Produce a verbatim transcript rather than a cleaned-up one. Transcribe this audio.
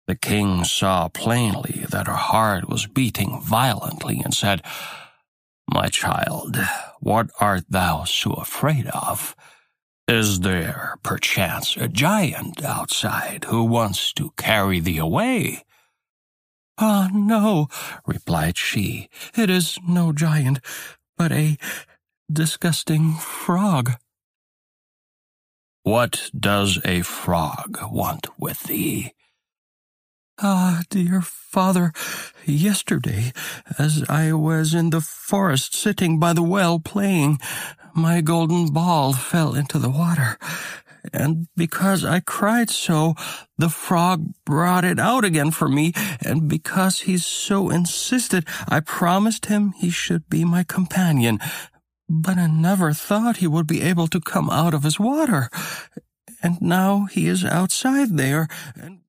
The king saw plainly that her heart was beating violently and said, "My child, what art thou so afraid of? Is there, perchance, a giant outside who wants to carry thee away?" "Ah, no," replied she, "it is no giant, but a disgusting frog." "What does a frog want with thee?" "Ah, dear father, yesterday, as I was in the forest sitting by the well playing, my golden ball fell into the water, and because I cried so, the frog brought it out again for me, and because he so insisted, I promised him he should be my companion, but I never thought he would be able to come out of his water, and now he is outside there, and